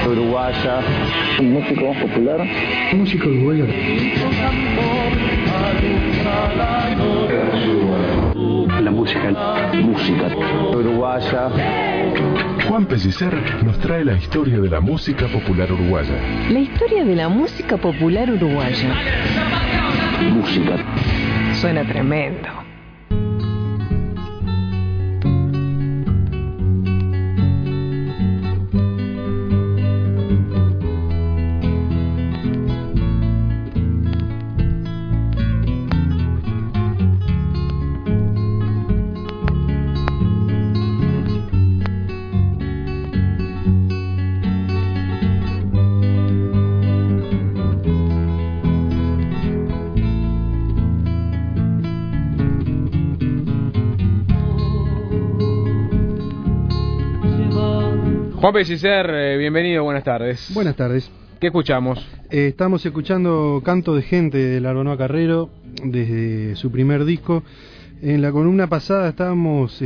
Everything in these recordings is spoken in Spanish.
uruguaya, música popular, música uruguaya. La música uruguaya. Juan Pellicer nos trae la historia de la música popular uruguaya. La historia de la música popular uruguaya. Música. Suena tremendo. Juan Pellicer, bienvenido, buenas tardes. Buenas tardes. ¿Qué escuchamos? Estamos escuchando Canto de Gente de Larbanoa Carrero, desde su primer disco. En la columna pasada estábamos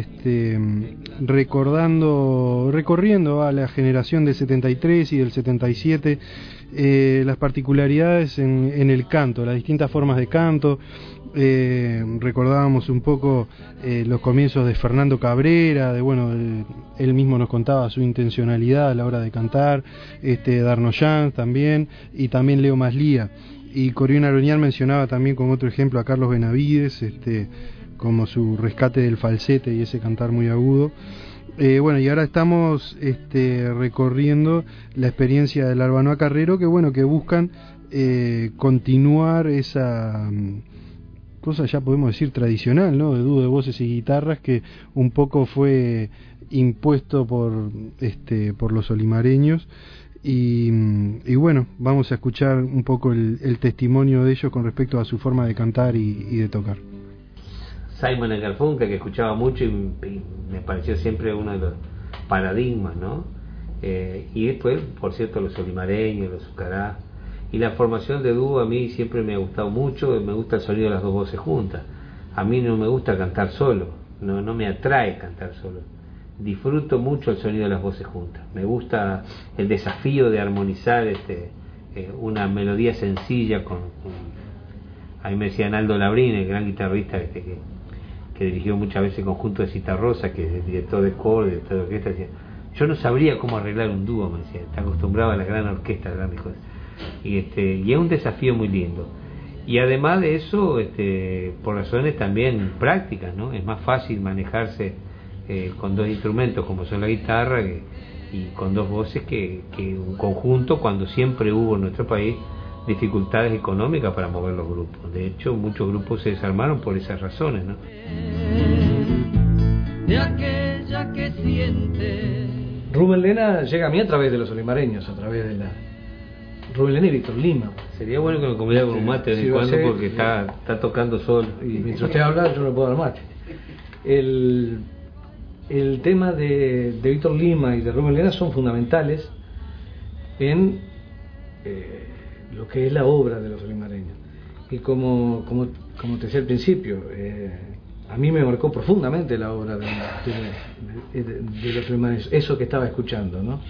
recorriendo a la generación del 73 y del 77, las particularidades en el canto, las distintas formas de canto. Recordábamos un poco los comienzos de Fernando Cabrera, él mismo nos contaba su intencionalidad a la hora de cantar, Darnoyan también, y también Leo Maslía. Y Corión Aroñán mencionaba también como otro ejemplo a Carlos Benavides, como su rescate del falsete y ese cantar muy agudo. Y ahora estamos recorriendo la experiencia del Larbanoa Carrero, que buscan continuar esa cosa, ya podemos decir tradicional, ¿no?, de dúo de voces y guitarras, que un poco fue impuesto por los olimareños. Y vamos a escuchar un poco el testimonio de ellos con respecto a su forma de cantar y de tocar. Simon & Garfunkel, que escuchaba mucho y me pareció siempre uno de los paradigmas, ¿no? Y después, por cierto, los olimareños, los Zucará. Y la formación de dúo a mí siempre me ha gustado mucho, me gusta el sonido de las dos voces juntas. A mí no me gusta cantar solo, no me atrae cantar solo. Disfruto mucho el sonido de las voces juntas. Me gusta el desafío de armonizar una melodía sencilla con ahí me decía Naldo Labrín, el gran guitarrista que dirigió muchas veces el conjunto de Citarrosa, que es el director de coro, director de orquesta. Decía, yo no sabría cómo arreglar un dúo, me decía, está acostumbrado a la gran orquesta, a grandes cosas. Y es un desafío muy lindo. Y además de eso, por razones también prácticas, ¿no? Es más fácil manejarse con dos instrumentos como son la guitarra y con dos voces que un conjunto, cuando siempre hubo en nuestro país dificultades económicas para mover los grupos. De hecho, muchos grupos se desarmaron por esas razones, ¿no? De aquella que siente. Rubén Lena llega a mí a través de los olimareños, a través de Rubén Lena y Víctor Lima. Sería bueno que me comiera con un mate de vez en cuando, porque está tocando sol. Y mientras usted habla, yo no puedo dar mate. El tema de Víctor Lima y de Rubén Lena son fundamentales en lo que es la obra de los olimareños. Y como te decía al principio, a mí me marcó profundamente la obra de los olimareños, eso que estaba escuchando, ¿no?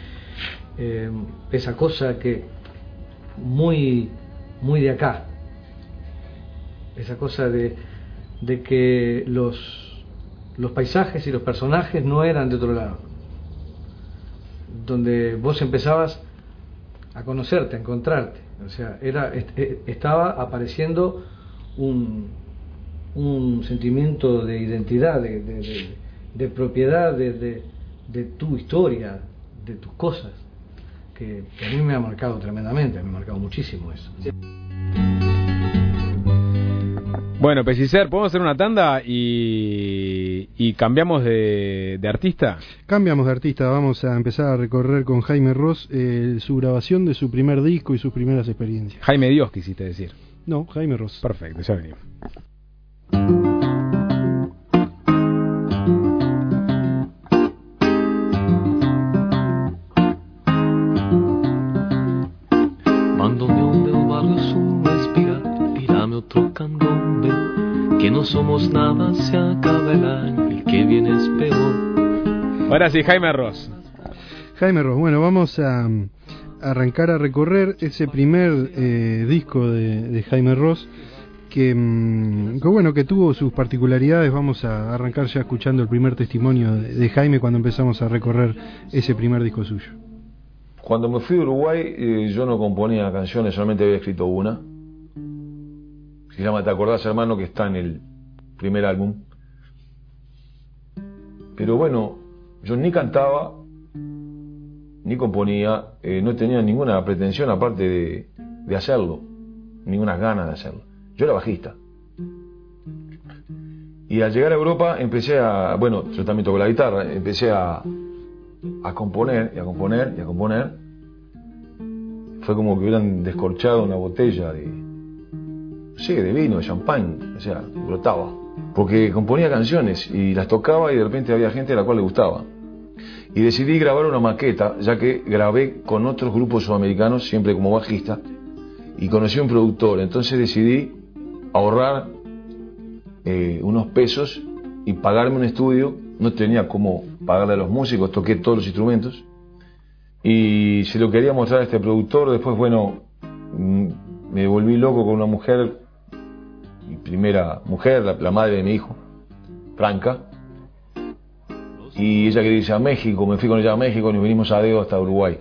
Esa cosa que muy de acá, esa cosa de que los paisajes y los personajes no eran de otro lado, donde vos empezabas a conocerte, a encontrarte, o sea, estaba apareciendo un sentimiento de identidad, de propiedad de tu historia, de tus cosas, que a mí me ha marcado tremendamente, me ha marcado muchísimo eso. Bueno, Pellicer, ¿podemos hacer una tanda y cambiamos de artista? Cambiamos de artista, vamos a empezar a recorrer con Jaime Ross su grabación de su primer disco y sus primeras experiencias. Jaime Dios, quisiste decir. No, Jaime Ross. Perfecto, ya venimos. Bandoneón del barrio sur, respira, tírame otro candombe, que no somos nada, se acaba el año, el que viene es peor. Ahora sí, Jaime Ross. Jaime Ross, bueno, vamos a arrancar a recorrer ese primer disco de Jaime Ross que bueno, que tuvo sus particularidades. Vamos a arrancar ya escuchando el primer testimonio de Jaime cuando empezamos a recorrer ese primer disco suyo. Cuando me fui de Uruguay, yo no componía canciones, solamente había escrito una. Se llama Te acordás, hermano, que está en el primer álbum. Pero bueno, yo ni cantaba, ni componía, no tenía ninguna pretensión aparte de hacerlo, ninguna ganas de hacerlo. Yo era bajista. Y al llegar a Europa empecé a, bueno, yo también toco la guitarra, empecé a componer y a componer y a componer. Fue como que hubieran descorchado una botella de vino, de champán, o sea, brotaba. Porque componía canciones y las tocaba y de repente había gente a la cual le gustaba. Y decidí grabar una maqueta, ya que grabé con otros grupos sudamericanos, siempre como bajista, y conocí a un productor. Entonces decidí ahorrar unos pesos y pagarme un estudio. No tenía cómo pagarle a los músicos, toqué todos los instrumentos y se lo quería mostrar a este productor. Después, bueno, me volví loco con una mujer, mi primera mujer, la madre de mi hijo, Franca, y ella quería irse a México. Me fui con ella a México y nos vinimos a dedo hasta Uruguay.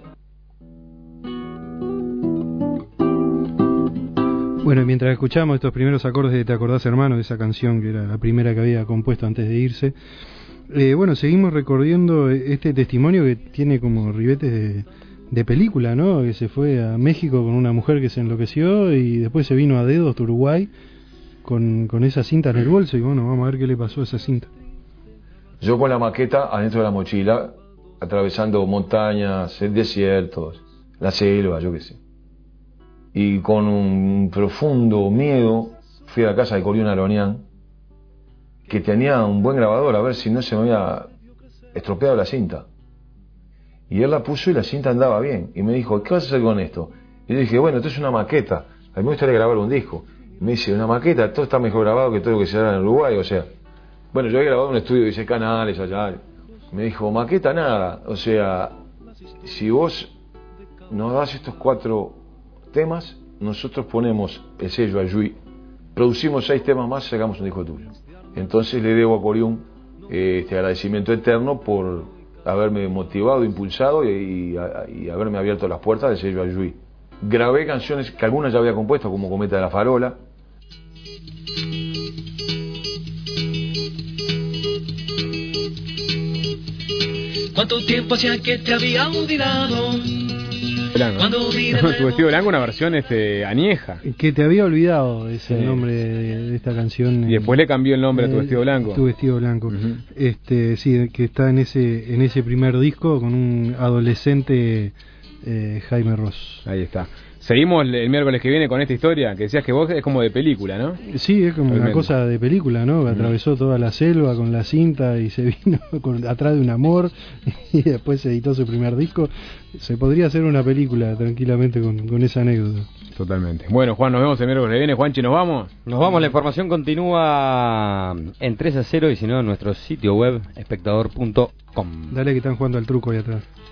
Bueno, mientras escuchamos estos primeros acordes de Te acordás, hermano, de esa canción que era la primera que había compuesto antes de irse, bueno, seguimos recorriendo este testimonio que tiene como ribetes de película, ¿no? Que se fue a México con una mujer que se enloqueció y después se vino a dedo hasta Uruguay con esa cinta en el bolso. Y bueno, vamos a ver qué le pasó a esa cinta. Yo con la maqueta adentro de la mochila, atravesando montañas, desiertos, la selva, yo qué sé. Y con un profundo miedo fui a la casa de Corión Aronian, que tenía un buen grabador, a ver si no se me había estropeado la cinta. Y él la puso y la cinta andaba bien. Y me dijo, ¿qué vas a hacer con esto? Y yo dije, bueno, esto es una maqueta. A mí me gustaría grabar un disco. Y me dice, una maqueta, todo está mejor grabado que todo lo que se haga en Uruguay. O sea, bueno, yo había grabado un estudio de 16 canales allá. Me dijo, maqueta nada. O sea, si vos nos das estos 4 temas, nosotros ponemos el sello Ayuí, producimos 6 temas más y sacamos un disco tuyo. Entonces le debo a Corión este agradecimiento eterno por haberme motivado, impulsado y haberme abierto las puertas del sello Ayuí. Grabé canciones que algunas ya había compuesto, como Cometa de la Farola. ¿Cuánto tiempo hacía que te había olvidado? Tu vestido blanco, una versión añeja. Que te había olvidado ese nombre de esta canción. Y después le cambió el nombre a Tu vestido blanco. Tu vestido blanco. Uh-huh. Sí, que está en ese primer disco con un adolescente Jaime Ross. Ahí está. Seguimos el miércoles que viene con esta historia, que decías que vos es como de película, ¿no? Sí, es como realmente una cosa de película, ¿no? Atravesó toda la selva con la cinta y se vino atrás de un amor y después se editó su primer disco. Se podría hacer una película tranquilamente con esa anécdota. Totalmente. Bueno, Juan, nos vemos el miércoles que viene. Juanchi, ¿nos vamos? Nos vamos, la información continúa en 3-0 y si no en nuestro sitio web espectador.com. Dale que están jugando al truco ahí atrás.